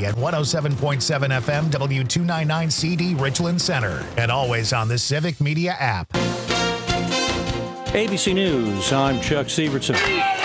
City at 107.7 FM W299 CD Richland Center, and always on the Civic Media app. ABC News, I'm Chuck Sievertson.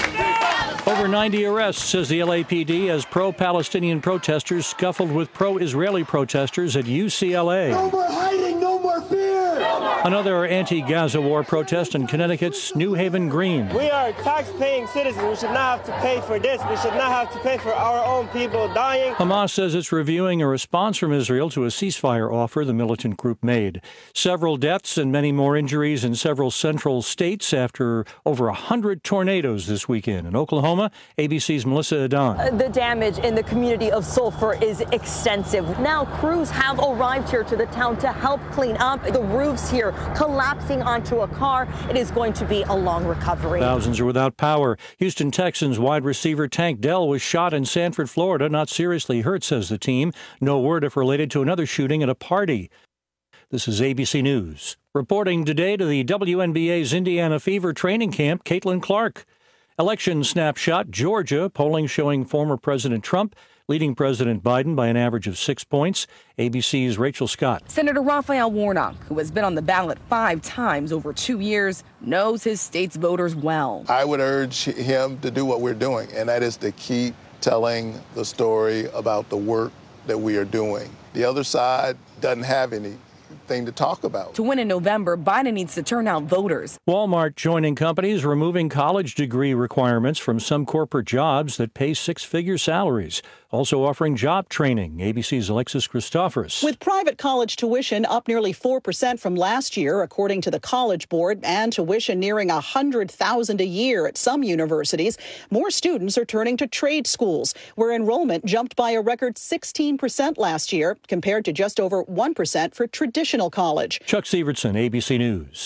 Over 90 arrests, says the LAPD, as pro-Palestinian protesters scuffled with pro-Israeli protesters at UCLA. No more hiding, no more fear! Another anti-Gaza war protest in Connecticut's New Haven Green. We are tax-paying citizens. We should not have to pay for this. We should not have to pay for our own people dying. Hamas says it's reviewing a response from Israel to a ceasefire offer the militant group made. Several deaths and many more injuries in several central states after over 100 tornadoes this weekend. In Oklahoma, ABC's Melissa Adan. The damage in the community of Sulphur is extensive. Now crews have arrived here to the town to help clean up. The roofs here collapsing onto a car. It is going to be a long recovery. Thousands are without power. Houston Texans wide receiver Tank Dell was shot in Sanford, Florida, not seriously hurt, says the team. No word if related to another shooting at a party. This is ABC News. Reporting today to the WNBA's Indiana Fever training camp, Caitlin Clark. Election snapshot, Georgia, polling showing former President Trump leading President Biden by an average of 6 points. ABC's Rachel Scott. Senator Raphael Warnock, who has been on the ballot 5 times over 2 years, knows his state's voters well. I would urge him to do what we're doing, and that is to keep telling the story about the work that we are doing. The other side doesn't have anything to talk about. To win in November, Biden needs to turn out voters. Walmart joining companies removing college degree requirements from some corporate jobs that pay 6-figure salaries. Also offering job training. ABC's Alexis Christoforous. With private college tuition up nearly 4% from last year, according to the College Board, and tuition nearing $100,000 a year at some universities, more students are turning to trade schools, where enrollment jumped by a record 16% last year, compared to just over 1% for traditional college. Chuck Sievertson, ABC News.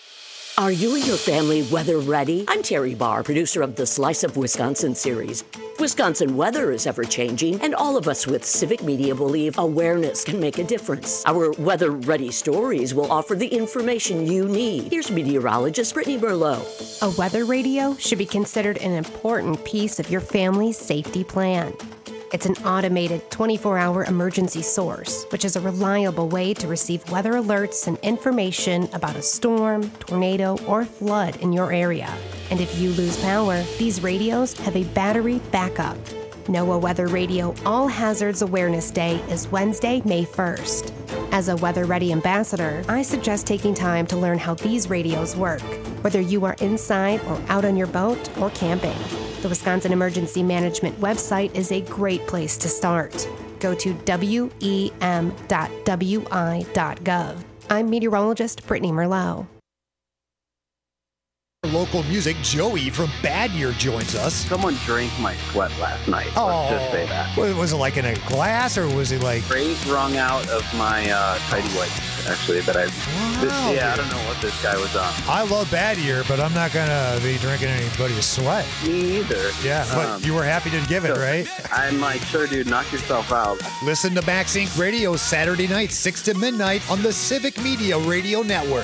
Are you and your family weather ready? I'm Terry Barr, producer of the Slice of Wisconsin series. Wisconsin weather is ever-changing, and all of us with Civic Media believe awareness can make a difference. Our weather-ready stories will offer the information you need. Here's meteorologist Brittany Merlot. A weather radio should be considered an important piece of your family's safety plan. It's an automated 24-hour emergency source, which is a reliable way to receive weather alerts and information about a storm, tornado, or flood in your area. And if you lose power, these radios have a battery backup. NOAA Weather Radio All Hazards Awareness Day is Wednesday, May 1st. As a Weather Ready ambassador, I suggest taking time to learn how these radios work, whether you are inside or out on your boat or camping. The Wisconsin Emergency Management website is a great place to start. Go to wem.wi.gov. I'm meteorologist Brittany Merlot. Local music, Joey from Bad Year joins us. Someone drank my sweat last night. Let's just say that. Was it like in a glass, or was it like... Brains wrung out of my tidy whities, actually, that I... Wow, I don't know what this guy was on. I love Bad Year, but I'm not going to be drinking anybody's sweat. Me either. Yeah, but you were happy to give it, right? I'm like, sure, dude, knock yourself out. Listen to Max Inc. Radio Saturday night, 6 to midnight on the Civic Media Radio Network.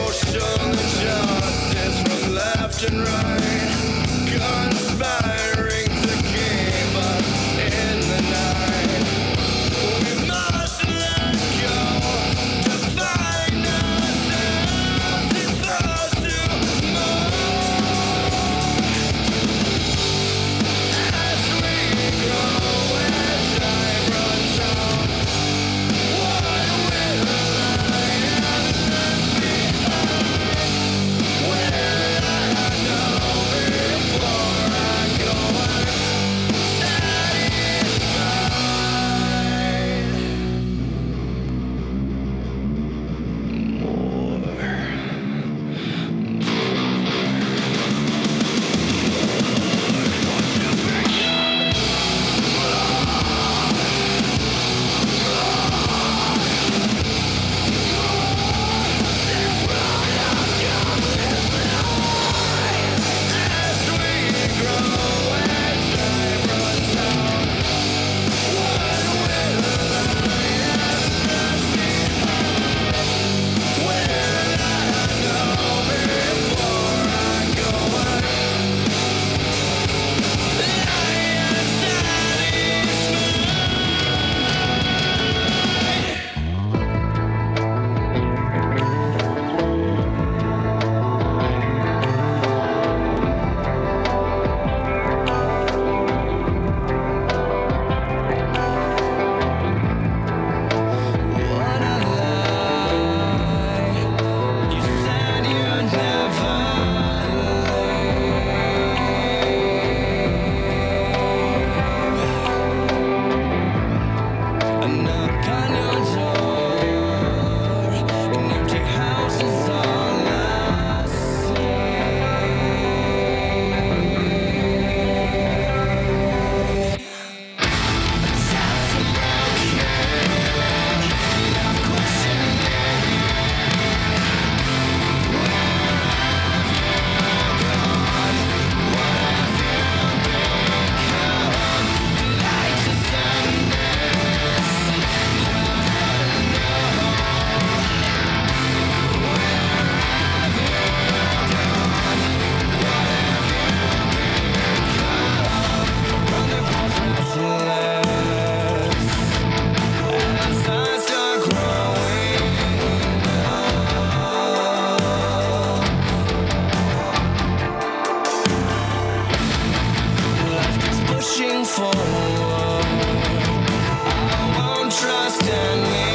And right, conspiring. pushing forward. I won't trust in me.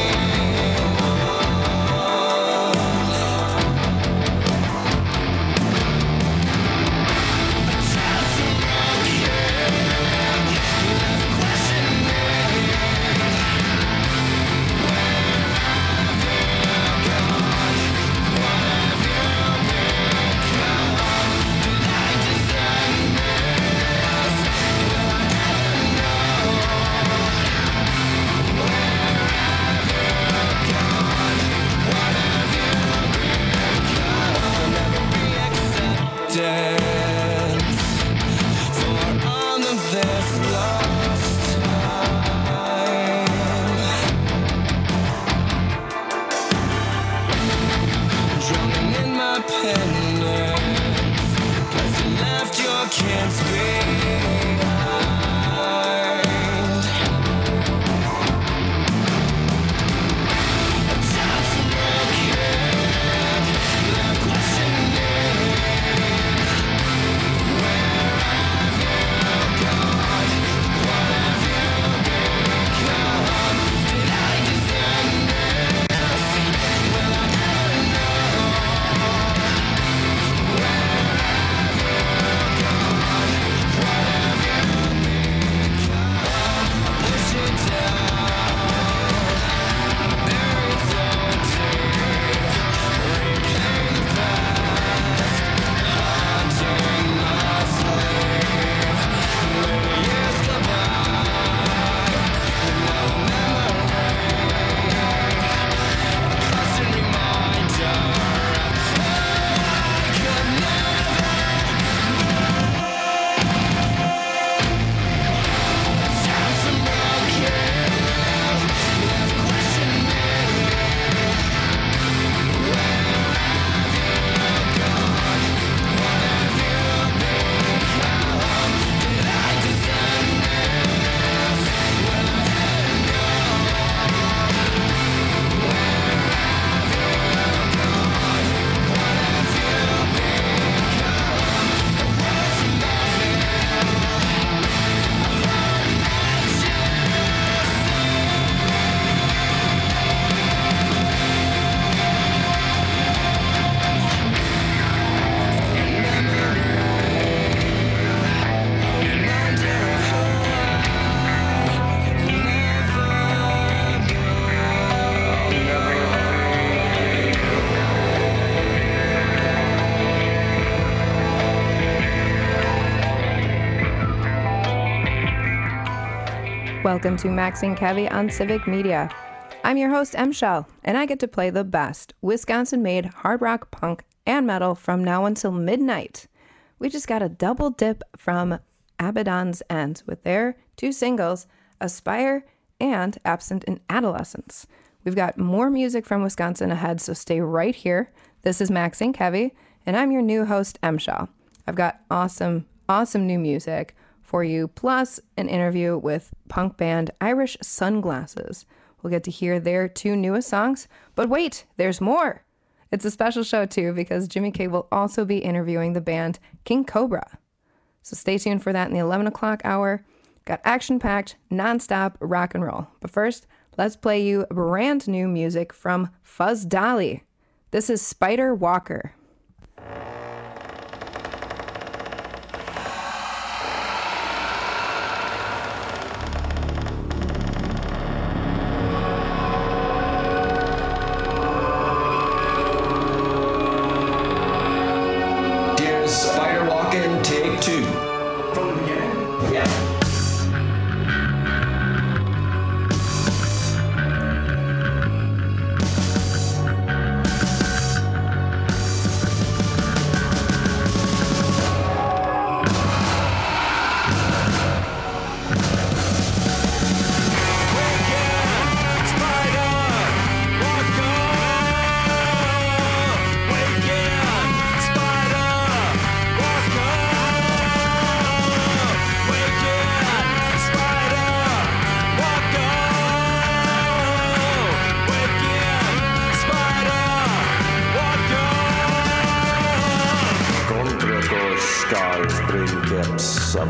Welcome to Maxine Kevy on Civic Media. I'm your host, M. Shell, and I get to play the best Wisconsin-made hard rock, punk, and metal from now until midnight. We just got a double dip from Abaddon's End with their two singles, Aspire and Absent in Adolescence. We've got more music from Wisconsin ahead, so stay right here. This is Maxine Kevy, and I'm your new host, M. Shell. I've got awesome new music for you, plus an interview with punk band Irish Sunglasses. We'll get to hear their two newest songs, but wait, there's more. It's a special show too, because Jimmy K will also be interviewing the band King Cobra. So stay tuned for that in the 11 o'clock hour. Got action-packed, non-stop rock and roll. But first, let's play you brand new music from Fuzz Dolly. This is Spider Walker. Spider Walking, take two. From the beginning? Yeah. Wake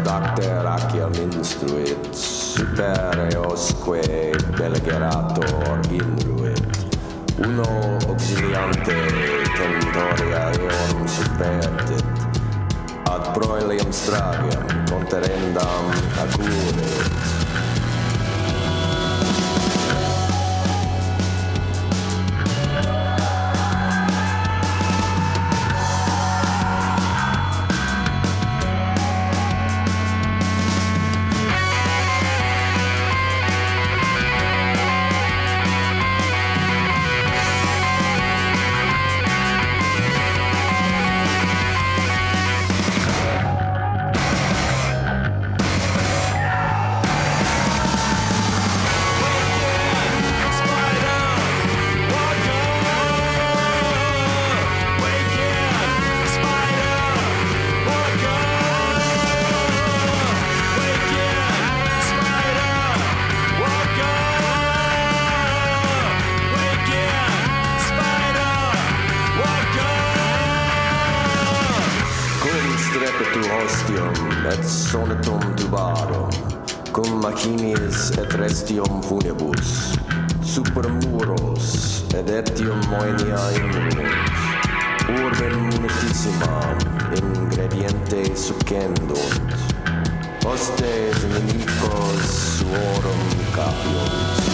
Dacter aciam instruit, supere osque delegerator inruit. Uno auxiliante tentoria eum supertit, ad proelium stragiam conterendam accurit. Et sonetum tubarum, cum machinis et restium funebus, super muros, et etium moenia innunt, urbem munitissima, ingrediente succendunt, hostes inimicos suorum capiunt.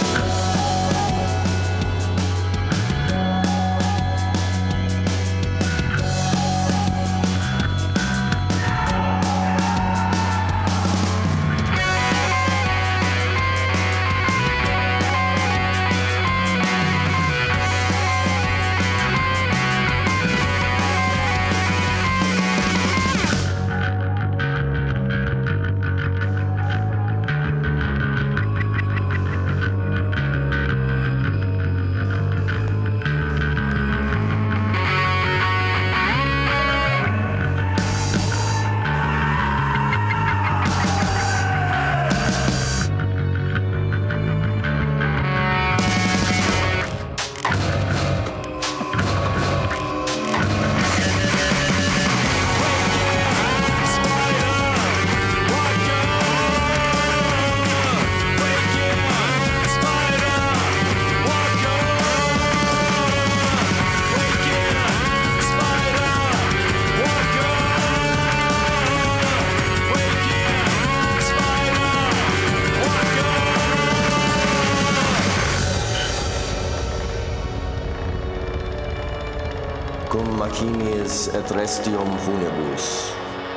Machinis et restium funebus.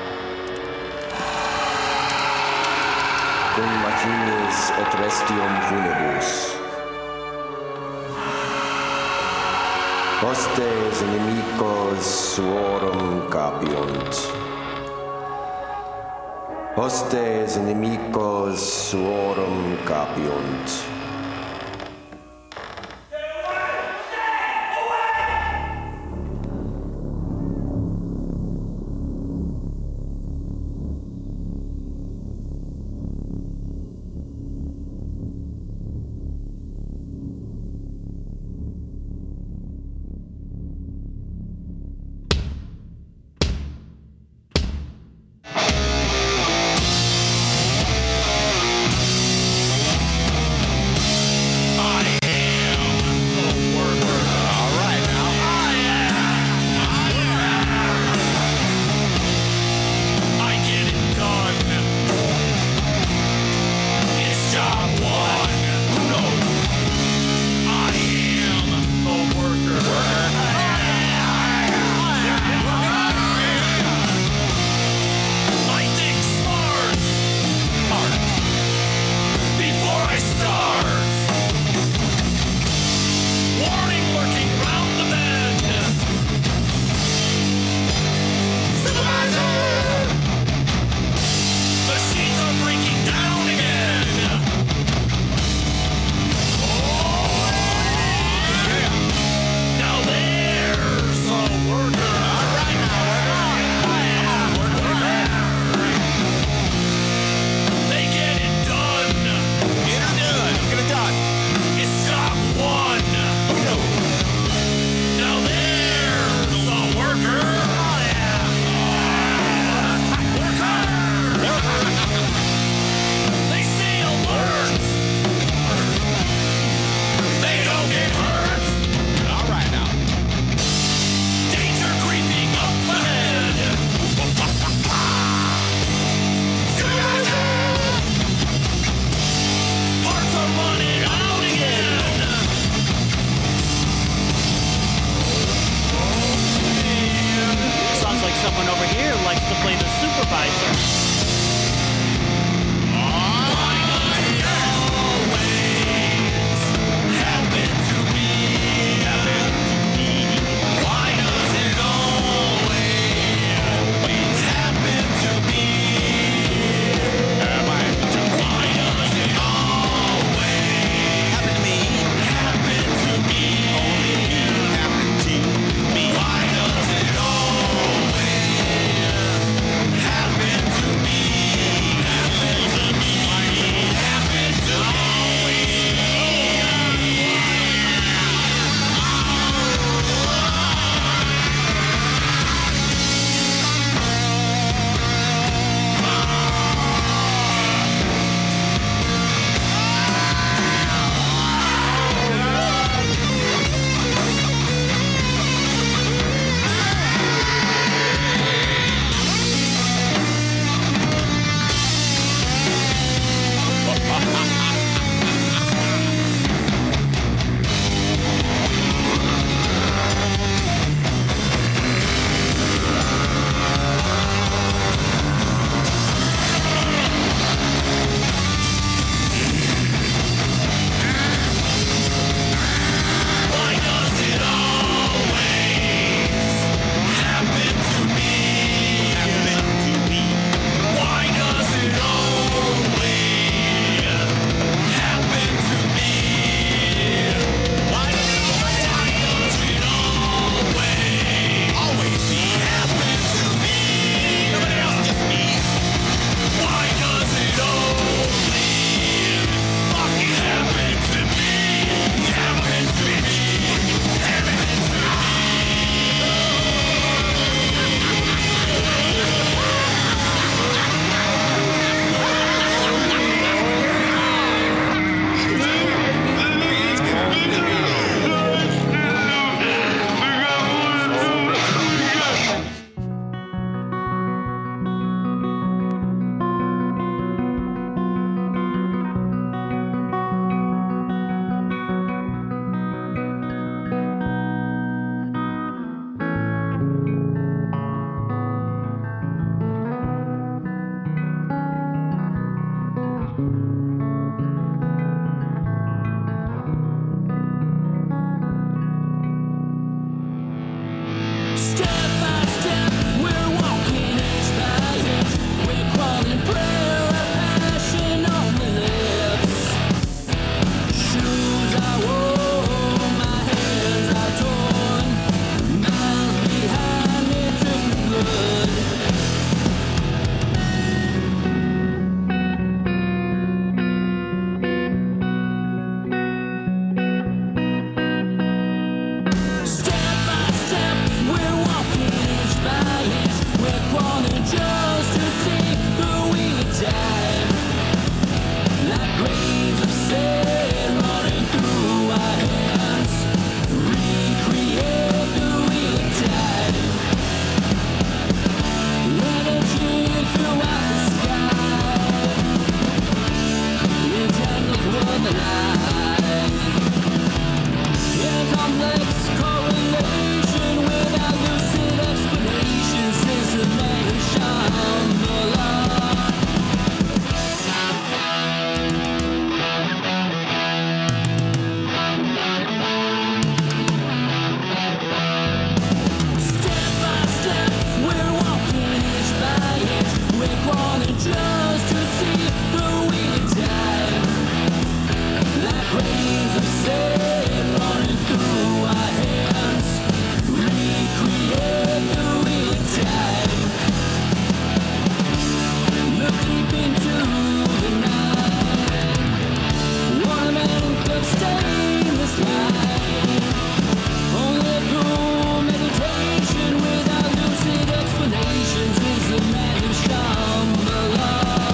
Cum machinis et restium funebus. Hostes inimicos suorum capiunt. Hostes inimicos suorum capiunt. just to see the wheel of time. Like rains of sand running through our hands, recreate the wheel of time. Look deep into the night. One man could stay in this life. Only through meditation without lucid explanations is the man who Shambhala.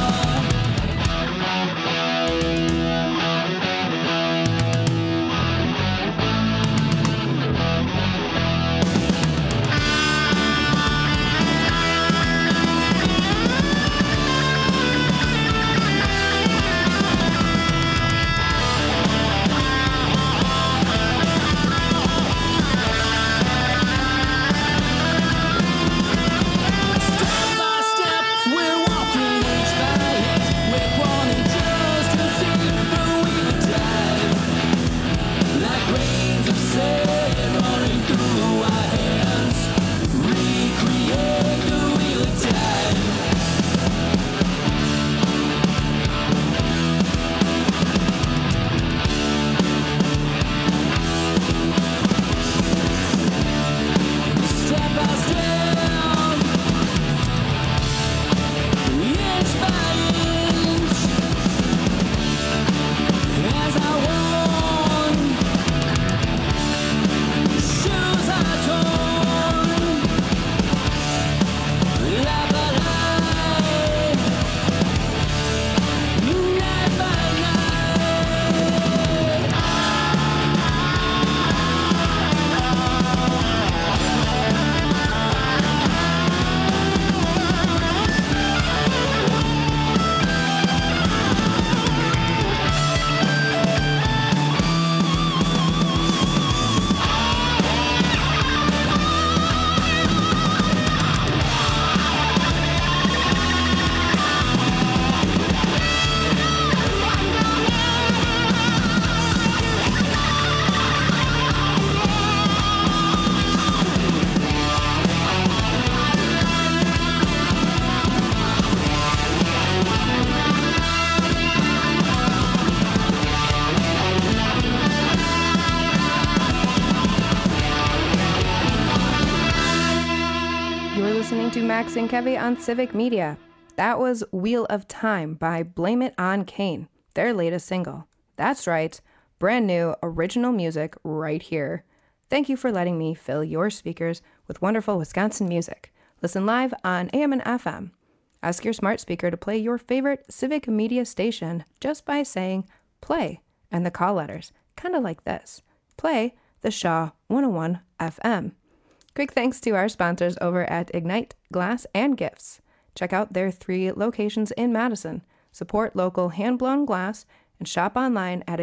Max and Kevy on Civic Media. That was Wheel of Time by Blame It on Kane, their latest single. That's right, brand new original music right here. Thank you for letting me fill your speakers with wonderful Wisconsin music. Listen live on AM and FM. Ask your smart speaker to play your favorite Civic Media station just by saying play and the call letters, kind of like this. Play the Shaw 101 FM. Quick thanks to our sponsors over at Ignite Glass and Gifts. Check out their 3 locations in Madison. Support local hand-blown glass and shop online at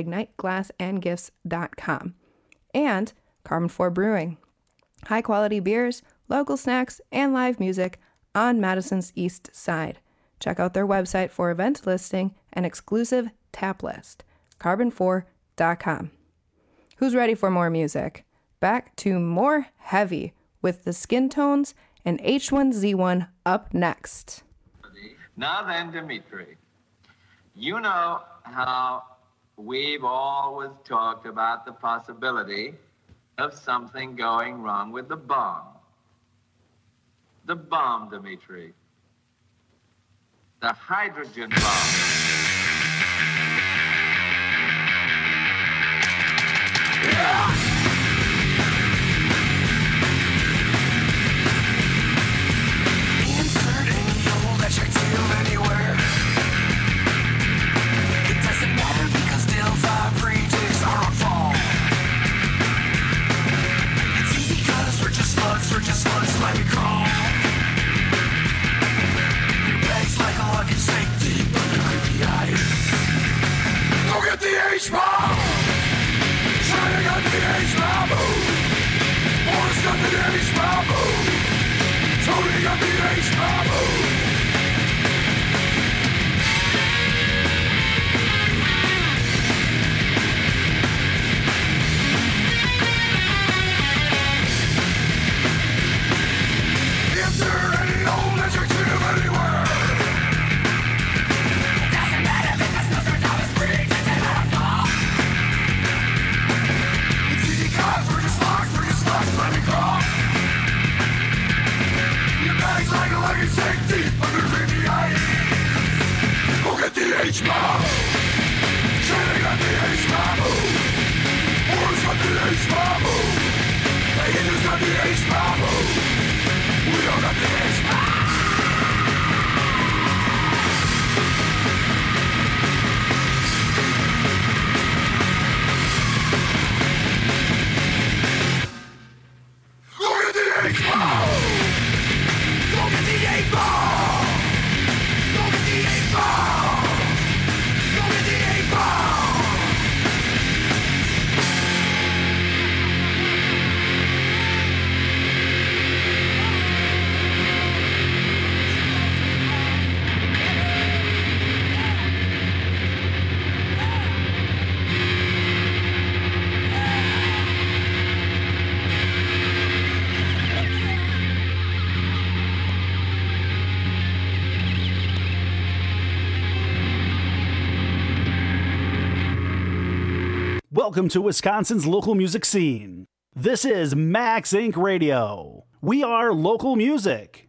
igniteglassandgifts.com. And Carbon 4 Brewing. High-quality beers, local snacks, and live music on Madison's East Side. Check out their website for event listing and exclusive tap list, carbon4.com. Who's ready for more music? Back to more heavy with the Skin Tones and H1Z1 up next. Now then, Dimitri, you know how we've always talked about the possibility of something going wrong with the bomb. The bomb, Dimitri. The hydrogen bomb. Yeah! Electric tube anywhere. It doesn't matter because Delphi rejects are on fall. It's easy cause we're just slugs, let me crawl. Your bag's like a luggage tank deep under the ice. Go get the H-bomb! China got the H-bomb! Boris got the H-bomb! Tony got the H-bomb! If there any old electric tube anywhere, H-bomb. Shining at the H-bomb. Wars got the H-bomb. The Hindus got the H-bomb. We all got the H-bomb. Look at the H-bomb. Look at the H-bomb. Look at the H-bomb. Look at the H-bomb. Welcome to Wisconsin's local music scene. This is Max Inc. Radio. We are local music.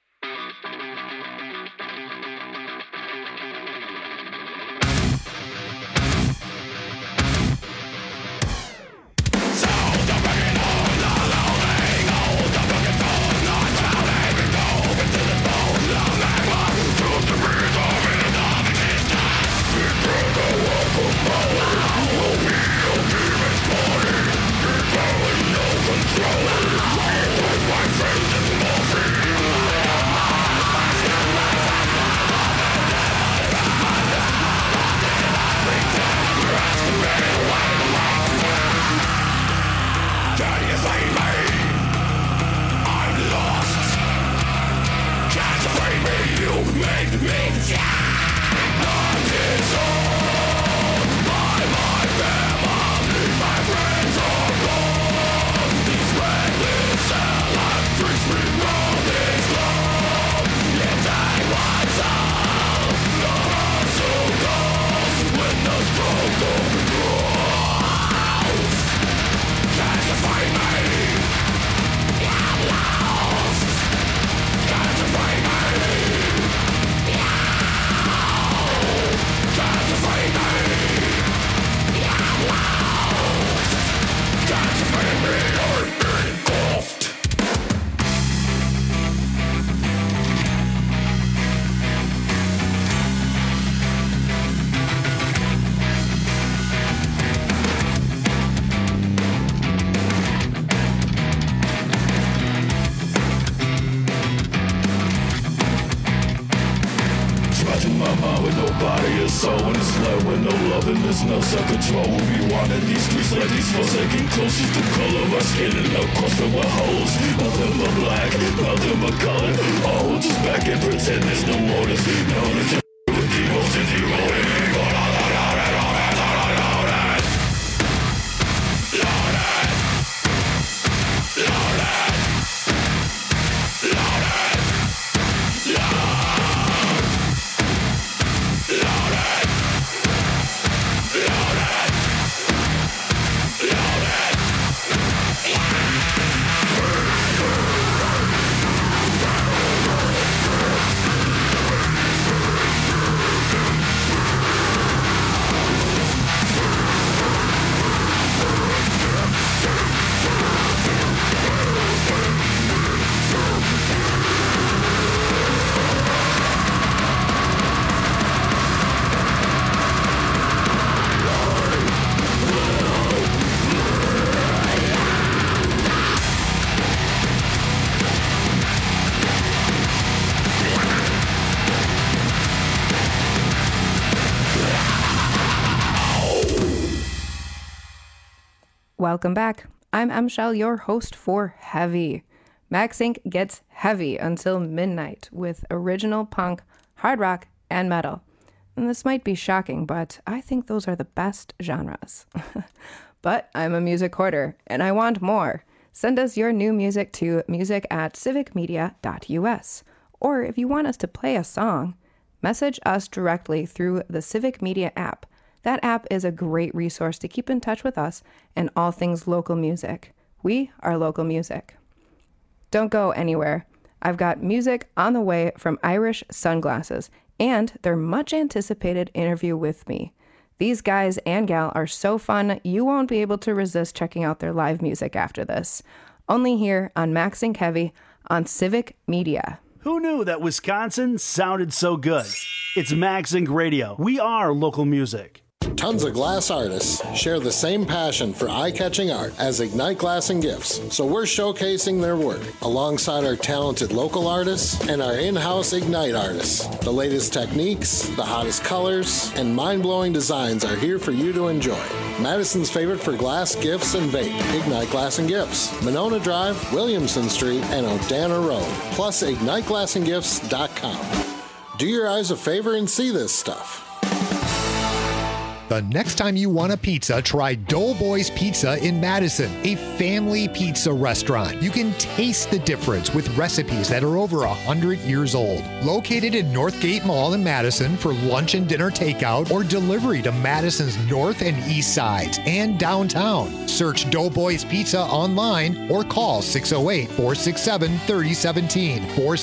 Welcome back. I'm M. Shell, your host for Heavy. Max Inc. gets heavy until midnight with original punk, hard rock, and metal. And this might be shocking, but I think those are the best genres. But I'm a music hoarder, and I want more. Send us your new music to music@civicmedia.us. Or if you want us to play a song, message us directly through the Civic Media app. That app is a great resource to keep in touch with us and all things local music. We are local music. Don't go anywhere. I've got music on the way from Irish Sunglasses and their much anticipated interview with me. These guys and gal are so fun, you won't be able to resist checking out their live music after this. Only here on Max and Kevy on Civic Media. Who knew that Wisconsin sounded so good? It's Max Inc. Radio. We are local music. Tons of glass artists share the same passion for eye-catching art as Ignite Glass and Gifts, so we're showcasing their work alongside our talented local artists and our in-house Ignite artists. The latest techniques, the hottest colors, and mind-blowing designs are here for you to enjoy. Madison's favorite for glass, gifts, and vape, Ignite Glass and Gifts, Monona Drive, Williamson Street, and Odana Road, plus IgniteGlassandGifts.com. Do your eyes a favor and see this stuff. The next time you want a pizza, try Doughboys Pizza in Madison, a family pizza restaurant. You can taste the difference with recipes that are over 100 years old. Located in Northgate Mall in Madison for lunch and dinner takeout or delivery to Madison's north and east sides and downtown. Search Doughboys Pizza online or call 608-467-3017.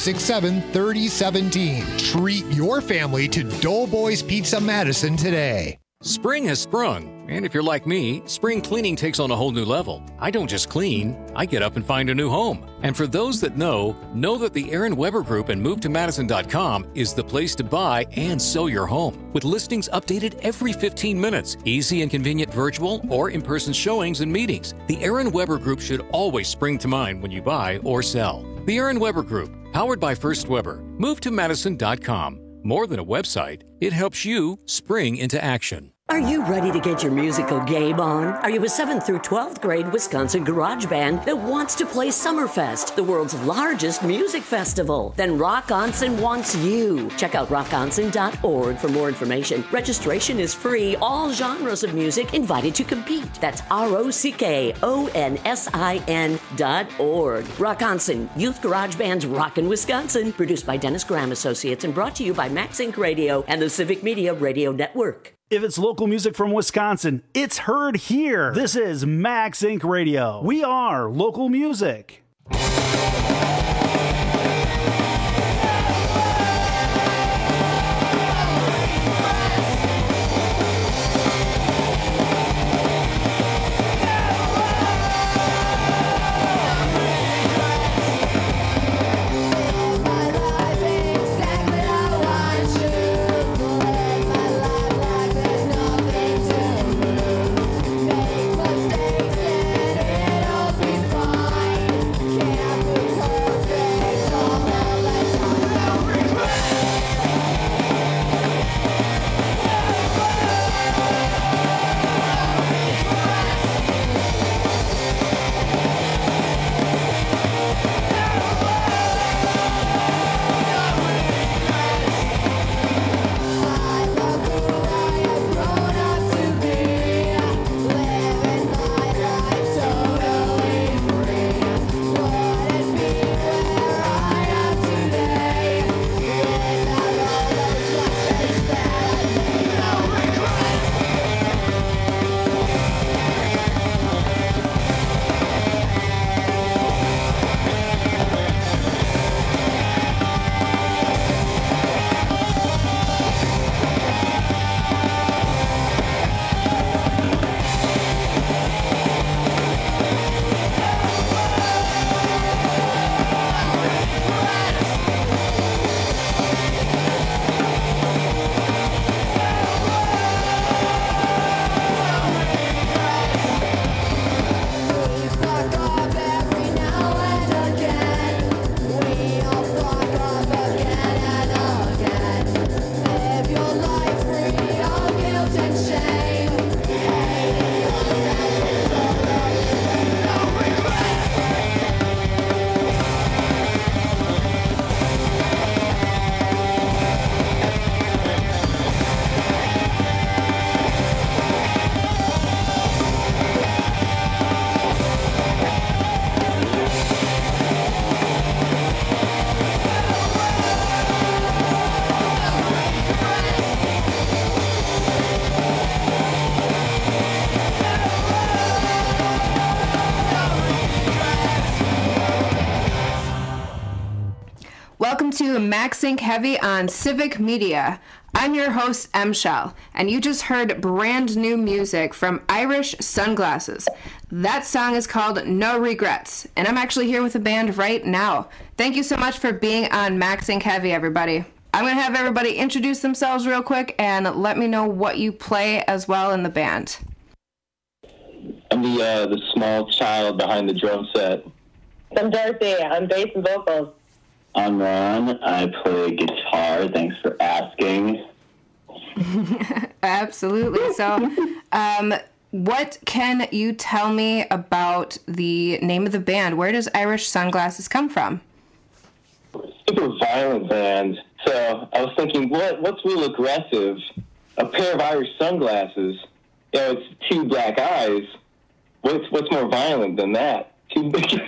467-3017. Treat your family to Doughboys Pizza Madison today. Spring has sprung, and if you're like me, spring cleaning takes on a whole new level. I don't just clean, I get up and find a new home. And for those that know that the Aaron Weber Group and MoveToMadison.com is the place to buy and sell your home. With listings updated every 15 minutes, easy and convenient virtual or in-person showings and meetings, the Aaron Weber Group should always spring to mind when you buy or sell. The Aaron Weber Group, powered by First Weber, MoveToMadison.com. More than a website, it helps you spring into action. Are you ready to get your musical game on? Are you a 7th through 12th grade Wisconsin garage band that wants to play Summerfest, the world's largest music festival? Then Rockonson wants you. Check out rockonson.org for more information. Registration is free. All genres of music invited to compete. That's ROCKONSIN.org. Rockonson, Youth Garage Band's Rockin' Wisconsin. Produced by Dennis Graham Associates and brought to you by Max Inc. Radio and the Civic Media Radio Network. If it's local music from Wisconsin, it's heard here. This is Max Inc. Radio. We are local music. Max Inc. Heavy on Civic Media. I'm your host, M. Shell, and you just heard brand new music from Irish Sunglasses. That song is called No Regrets, and I'm actually here with the band right now. Thank you so much for being on Max Inc. Heavy, everybody. I'm going to have everybody introduce themselves real quick and let me know what you play as well in the band. I'm the small child behind the drum set. I'm Darcy. I'm bass and vocals. I'm Ron. I play guitar. Thanks for asking. Absolutely. So, what can you tell me about the name of the band? Where does Irish Sunglasses come from? Super violent band. So I was thinking, what's real aggressive? A pair of Irish sunglasses. You know, it's two black eyes. What's more violent than that? Two big.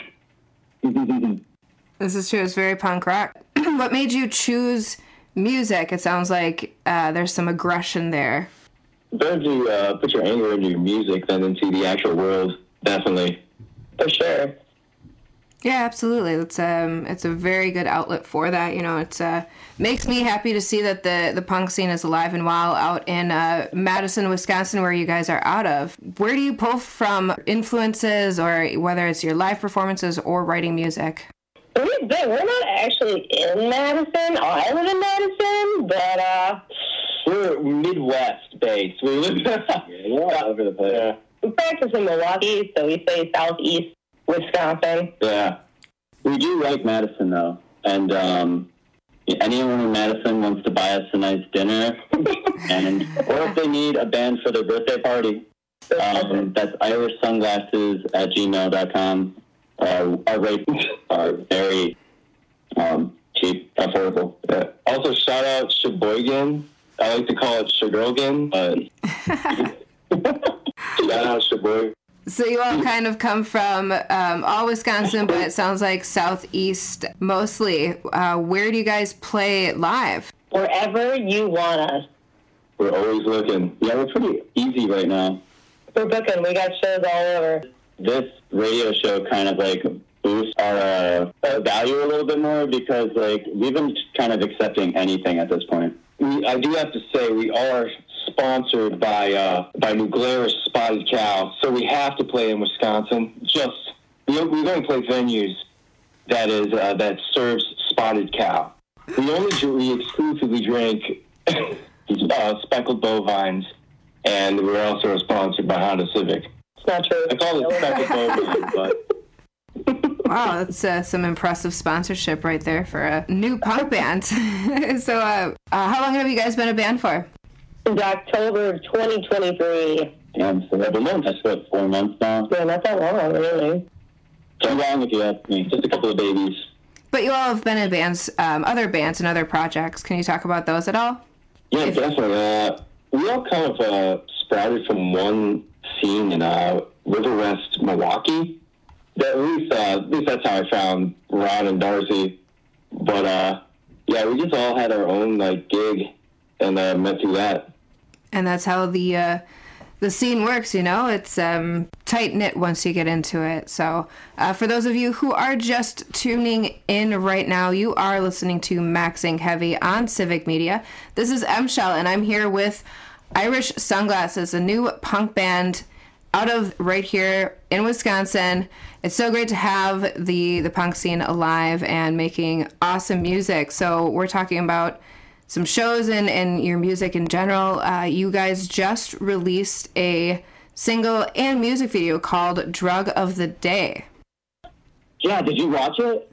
This is true. It's very punk rock. What made you choose music? It sounds like there's some aggression there. Better to put your anger into your music than into the actual world. Definitely. For sure. Yeah, absolutely. It's a very good outlet for that. You know, it's makes me happy to see that the punk scene is alive and well out in Madison, Wisconsin, where you guys are out of. Where do you pull from influences, or whether it's your live performances or writing music? We're not actually in Madison. I live in Madison, but we're Midwest based. We live all over the place. Yeah. We practice in Milwaukee, so we say Southeast Wisconsin. Yeah. We do like Madison, though. And anyone in Madison wants to buy us a nice dinner, or if they need a band for their birthday party, that's irishsunglasses@gmail.com. Our rates are very cheap, affordable. Yeah. Also, shout out Sheboygan. I like to call it Sheboygan, but shout out Sheboygan. So you all kind of come from all Wisconsin, but it sounds like Southeast mostly. Where do you guys play live? Wherever you want us. We're always looking. Yeah, we're pretty easy right now. We're booking. We got shows all over. This radio show kind of like boosts our value a little bit more because like we've been kind of accepting anything at this point. I do have to say we are sponsored by New Glarus Spotted Cow, so we have to play in Wisconsin. We only play venues that serves Spotted Cow. We exclusively drink speckled bovines, and we're also sponsored by Honda Civic. It's not true. I call it speckled bovines, but. Wow, that's some impressive sponsorship right there for a new punk band. So, how long have you guys been a band for? Since October of 2023. Damn, so every month. That's what, 4 months now? Yeah, not that long, really. Too long if you ask me. Just a couple of babies. But you all have been in bands, other bands and other projects. Can you talk about those at all? Yeah, definitely. We all kind of sprouted from one scene in River West, Milwaukee. At least that's how I found Ron and Darcy. But, yeah, we just all had our own, like, gig and met through that. And that's how the scene works, you know? It's tight-knit once you get into it. So for those of you who are just tuning in right now, you are listening to Max Inc. Heavy on Civic Media. This is M. Shell, and I'm here with Irish Sunglasses, a new punk band out of right here in Wisconsin. It's so great to have the punk scene alive and making awesome music. So we're talking about some shows and your music in general. You guys just released a single and music video called Drug of the Day. Yeah, did you watch it?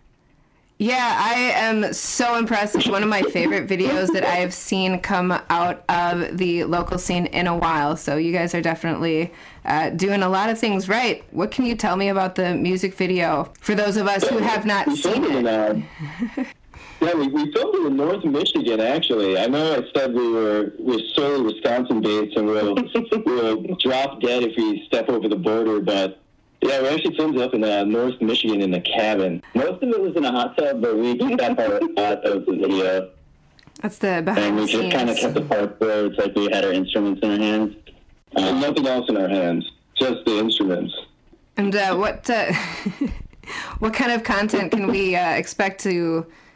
Yeah, I am so impressed. It's one of my favorite videos that I have seen come out of the local scene in a while. So you guys are definitely doing a lot of things right. What can you tell me about the music video for those of us who have not seen it? Yeah, we filmed it in North Michigan, actually. I know I said we're solely Wisconsin-based and we'll drop dead if we step over the border, but yeah, we actually filmed it up in North Michigan in the cabin. Most of it was in a hot tub, but we did that part that was the video. That's the behind And we the just scenes. kind of kept the part where it's like we had our instruments in our hands. Nothing else in our hands, just the instruments. And what kind of content can we expect to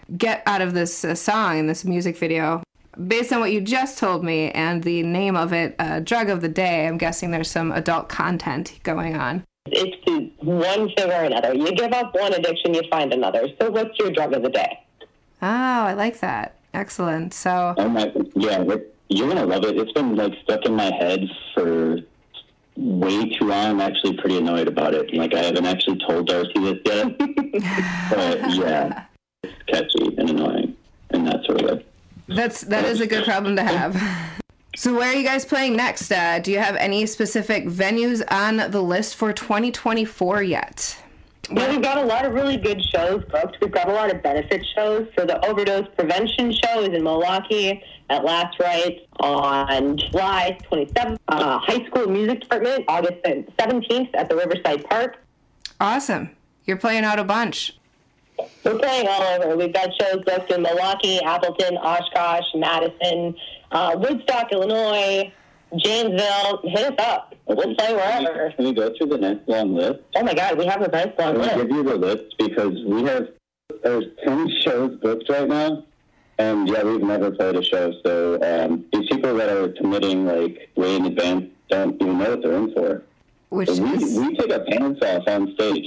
get out of this song and this music video. Based on what you just told me and the name of it, Drug of the Day, I'm guessing there's some adult content going on. It's one thing or another. You give up one addiction, you find another. So what's your drug of the day? Oh, I like that. Excellent. So, Yeah, you're going to love it. It's been like stuck in my head for way too long. I'm actually pretty annoyed about it. Like, I haven't actually told Darcy this yet. But yeah, it's catchy and annoying in that sort of way. That is a good problem to have. So where are you guys playing next? Do you have any specific venues on the list for 2024 yet? Yeah, we've got a lot of really good shows booked. We've got a lot of benefit shows. So the overdose prevention show is in Milwaukee at Last Rites on July 27th. High School Music Department, August 17th at the Riverside Park. Awesome. You're playing out a bunch. We're playing all over. We've got shows booked in Milwaukee, Appleton, Oshkosh, Madison, Woodstock, Illinois, Janesville. Hit us up. We'll play wherever. Can we go through the next long list? Oh my God, we have a nice long list. I'll give you the list because there's 10 shows booked right now. And yeah, we've never played a show. So these people that are committing like way in advance don't even know what they're in for. We take our pants off on stage.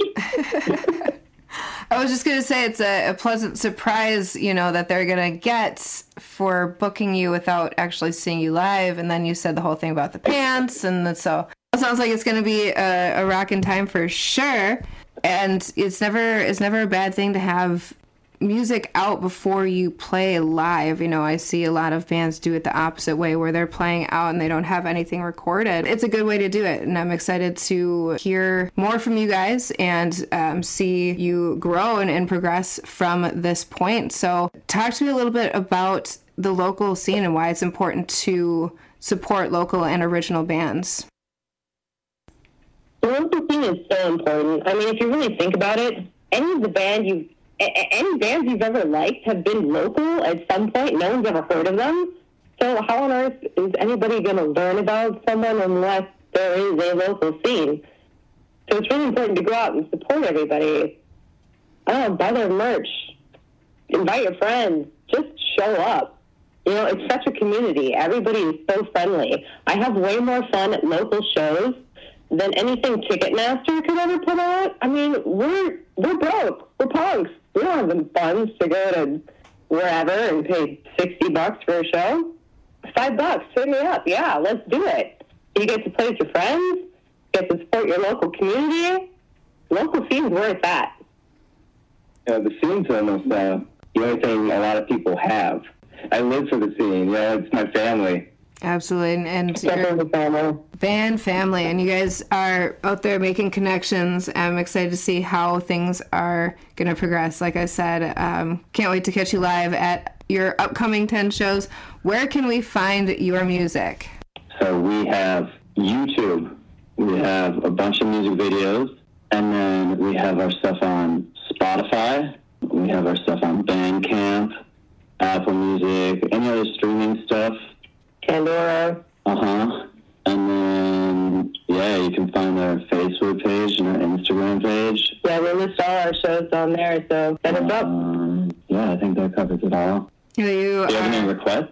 I was just going to say it's a pleasant surprise, you know, that they're going to get for booking you without actually seeing you live. And then you said the whole thing about the pants. And so it sounds like it's going to be a rockin' time for sure. And it's never a bad thing to have music out before you play live. You know, I see a lot of bands do it the opposite way where they're playing out and they don't have anything recorded. It's a good way to do it, and I'm excited to hear more from you guys and see you grow and progress from this point. So talk to me a little bit about the local scene and why it's important to support local and original bands. The local scene is so important. I mean, if you really think about it, any bands you've ever liked have been local at some point. No one's ever heard of them. So how on earth is anybody going to learn about someone unless there is a local scene? So it's really important to go out and support everybody. I don't know, buy their merch. Invite your friends. Just show up. You know, it's such a community. Everybody is so friendly. I have way more fun at local shows than anything Ticketmaster could ever put out. I mean, we're broke. We're punks. We don't have the funds to go to wherever and pay $60 for a show. $5, hit me up. Yeah, let's do it. You get to play with your friends. You get to support your local community. Local scene's where it's at. The scene's almost the only thing a lot of people have. I live for the scene. You know, it's my family. Absolutely, and your band family, and you guys are out there making connections. I'm excited to see how things are going to progress. Like I said, can't wait to catch you live at your upcoming 10 shows. Where can we find your music? So we have YouTube. We have a bunch of music videos, and then we have our stuff on Spotify. We have our stuff on Bandcamp, Apple Music, any other streaming stuff. Pandora. And then, yeah, you can find our Facebook page and our Instagram page. Yeah, we list all our shows on there, so set us up. Yeah, I think that covers it all. Do you have any requests?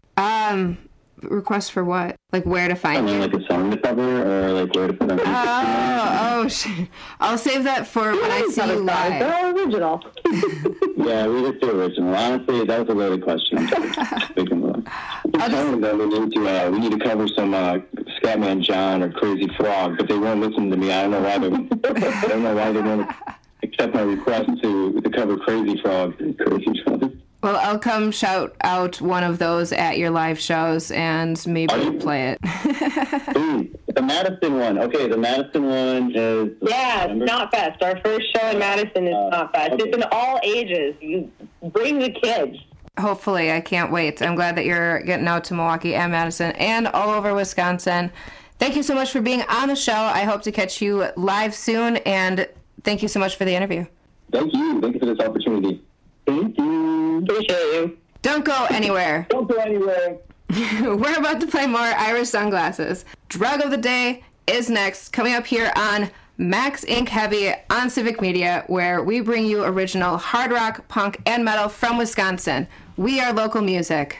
Requests for what? Like where to find you? Like a song to cover or like where to put on shit. I'll save that for when I see you live. They're original. Yeah, we just do original. Honestly, that was a loaded question. I'm telling them we need to cover some Scatman John or Crazy Frog, but they won't listen to me. I don't know why they won't accept my request to cover Crazy Frog. Crazy Frog. Well, I'll come shout out one of those at your live shows and maybe play it. Ooh, the Madison one. Okay, the Madison one is... Yeah, Knotfest. Our first show in Madison is Knotfest. Okay. It's in all ages. You bring the kids. Hopefully. I can't wait. I'm glad that you're getting out to Milwaukee and Madison and all over Wisconsin. Thank you so much for being on the show. I hope to catch you live soon, and thank you so much for the interview. Thank you. Thank you for this opportunity. Thank you. Appreciate you. Don't go anywhere. Don't go anywhere. We're about to play more Irish Sunglasses. Drug of the Day is next, coming up here on Max Inc. Heavy on Civic Media, where we bring you original hard rock, punk, and metal from Wisconsin. We are local music.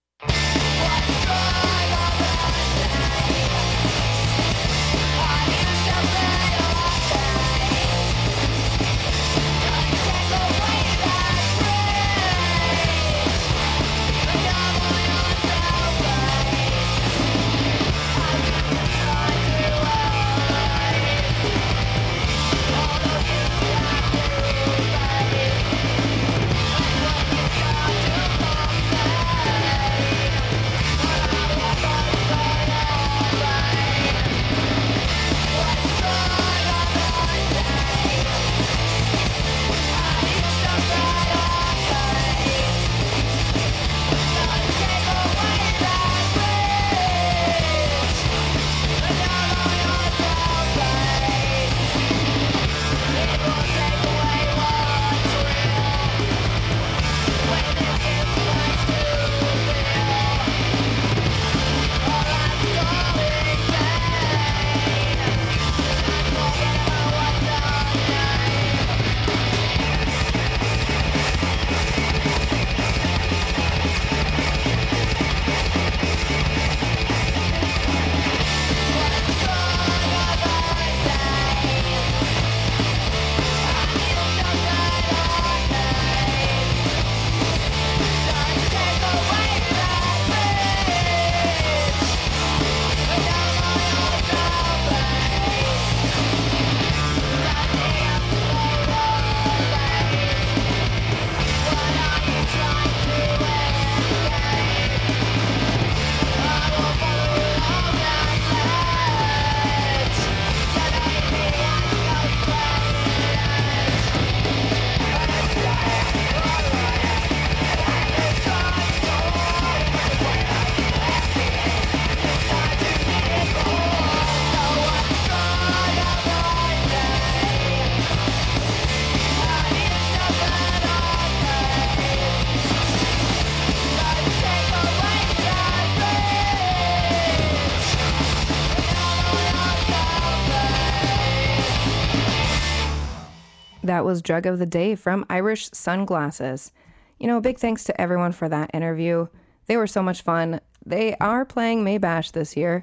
That was Drug of the Day from Irish Sunglasses. You know, big thanks to everyone for that interview. They were so much fun. They are playing Maybash this year.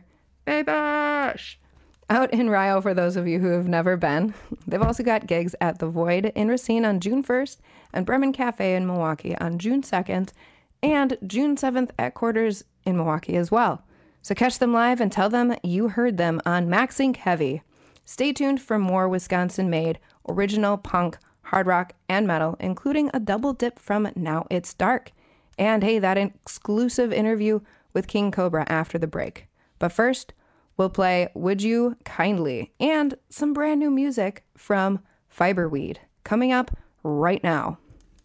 Maybash! Out in Rio for those of you who have never been. They've also got gigs at The Void in Racine on June 1st and Bremen Cafe in Milwaukee on June 2nd and June 7th at Quarters in Milwaukee as well. So catch them live and tell them you heard them on Max Inc. Heavy. Stay tuned for more Wisconsin-made original punk, hard rock, and metal, including a double dip from Now It's Dark. And hey, that exclusive interview with King Cobra after the break. But first, we'll play Would You Kindly and some brand new music from Fiberweed coming up right now.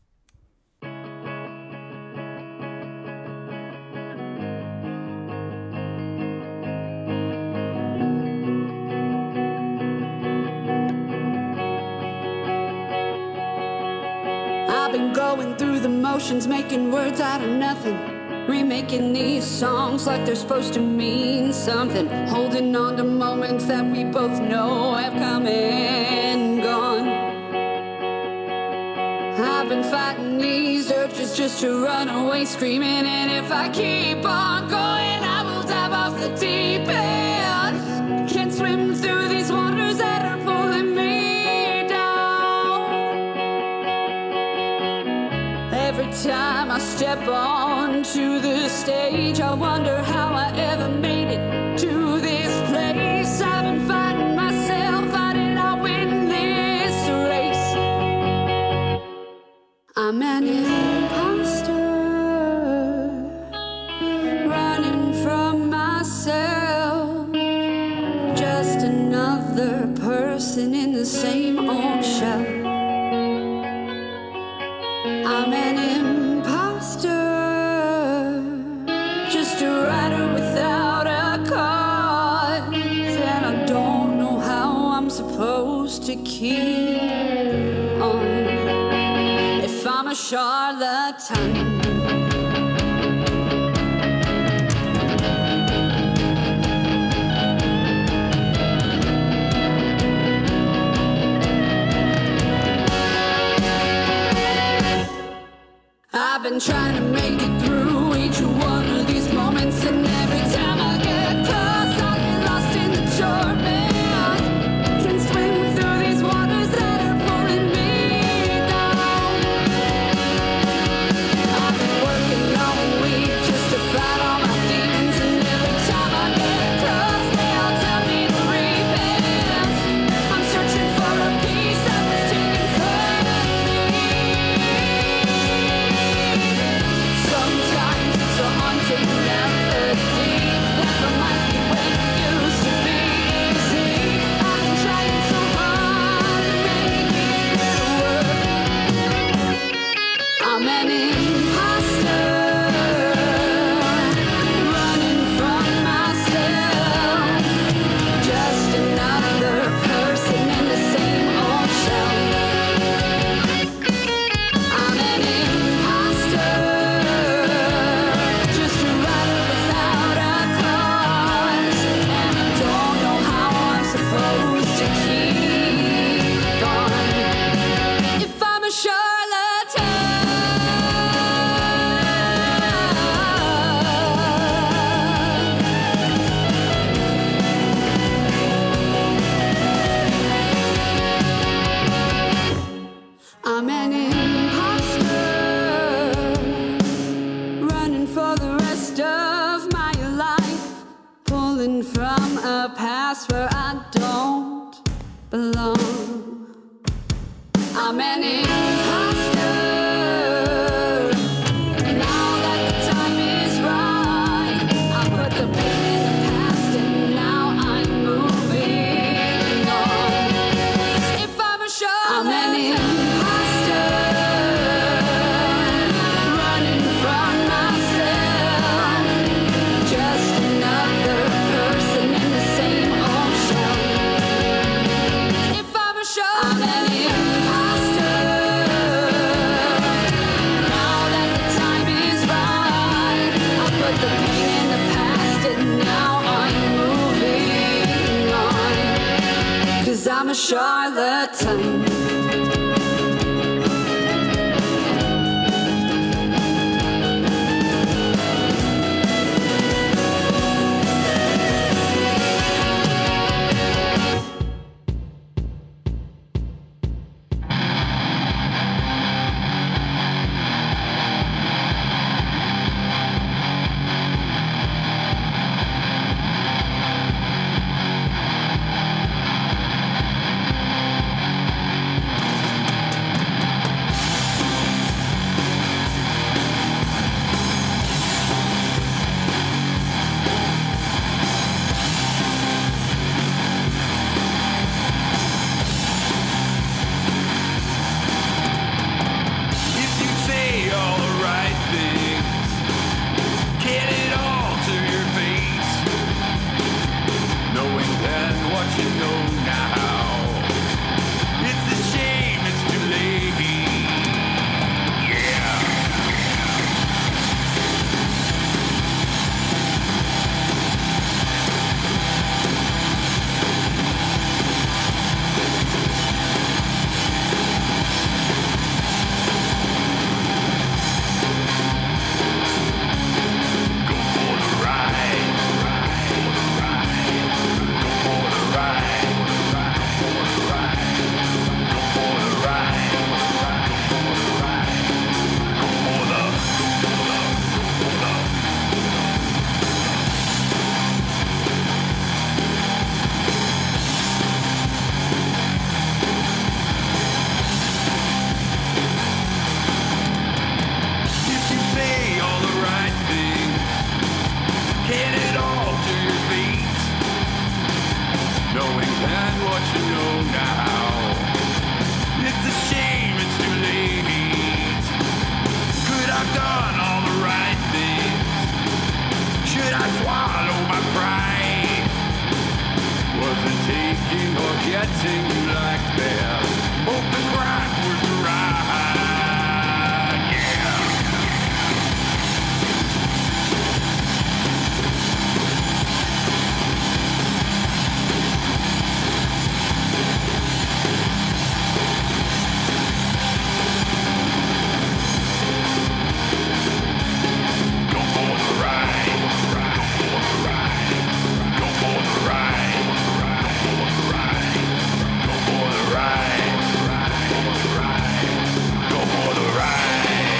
I've been going through the motions, making words out of nothing, remaking these songs like they're supposed to mean something, holding on to moments that we both know have come and gone. I've been fighting these urges just to run away screaming, and if I keep on going I will dive off the deep end. Can't swim through these waters that are pulling me down. Every time I step onto the stage, I wonder how I ever made it to this place. I've been fighting myself, how did I win this race? I'm an imposter, running from myself, just another person in the same old shell. I'm an imposter, just a writer without a cause, and I don't know how I'm supposed to keep on if I'm a charlatan. stolen from a past where I don't belong. I'm an imposter. Now that the time is right, I put the pain in the past and now I'm moving on. If I'm a show, I'm an imposter, running from myself, just another person in the same old shell. If I'm a show, I'm an imposter. Now that the time is right, I put the pain in the past and now I'm moving on. 'Cause I'm a charlatan. If you say all the right things, get it all to your face, knowing that what you know now, it's a shame it's too late. Yeah. If you say all the right things, get it all to your feet, knowing that what you know now, it's a shame it's too late. Could I've done all the right things? Should I swallow my pride? Was it taking or getting like that? Hope the grind was right. Yeah. Go for the ride. Go for the ride. Go for the ride. Go for the ride. Go for the ride. Go for the ride.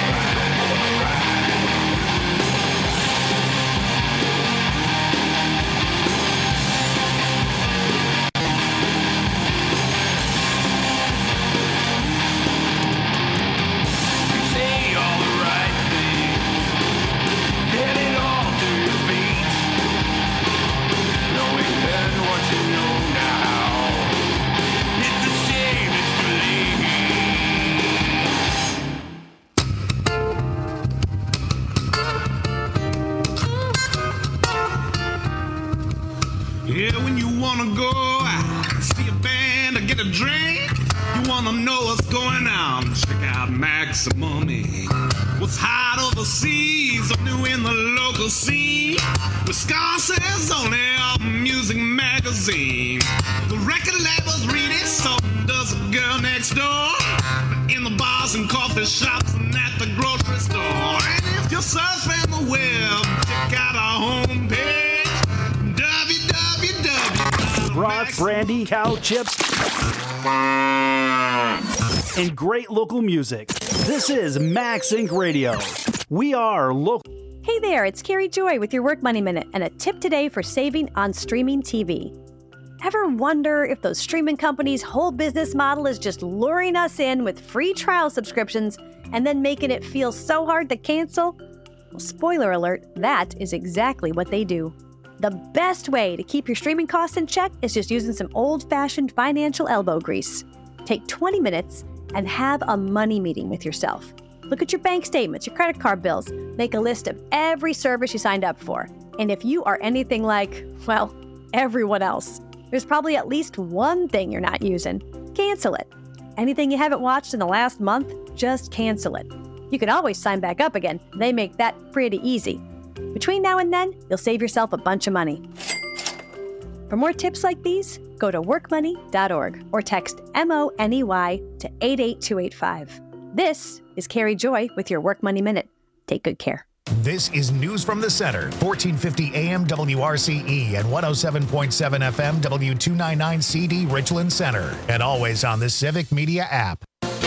You say all the right things, get it all to your feet, knowing then what you know now, it's a shame it's too late. Yeah, when you wanna go out, see a band or get a drink, you wanna know what's going on, check out Maximum Inc. What's hot overseas or new in the local scene, Wisconsin's only music magazine. The record labels read it, so does the girl next door, in the bars and coffee shops and at the grocery store. And if you're surfing the web, check out our homepage, Brats, brandy, cow chips, and great local music. This is Max Inc. Radio. We are local. Hey there, it's Carrie Joy with your Work Money Minute and a tip today for saving on streaming TV. Ever wonder if those streaming companies' whole business model is just luring us in with free trial subscriptions and then making it feel so hard to cancel? Well, spoiler alert, that is exactly what they do. The best way to keep your streaming costs in check is just using some old-fashioned financial elbow grease. Take 20 minutes and have a money meeting with yourself. Look at your bank statements, your credit card bills. Make a list of every service you signed up for. And if you are anything like, well, everyone else, there's probably at least one thing you're not using. Cancel it. Anything you haven't watched in the last month, just cancel it. You can always sign back up again. They make that pretty easy. Between now and then, you'll save yourself a bunch of money. For more tips like these, go to workmoney.org or text MONEY to 88285. This is Carrie Joy with your Work Money Minute. Take good care. This is News from the Center, 1450 AM WRCE and 107.7 FM W299CD Richland Center, and always on the Civic Media app.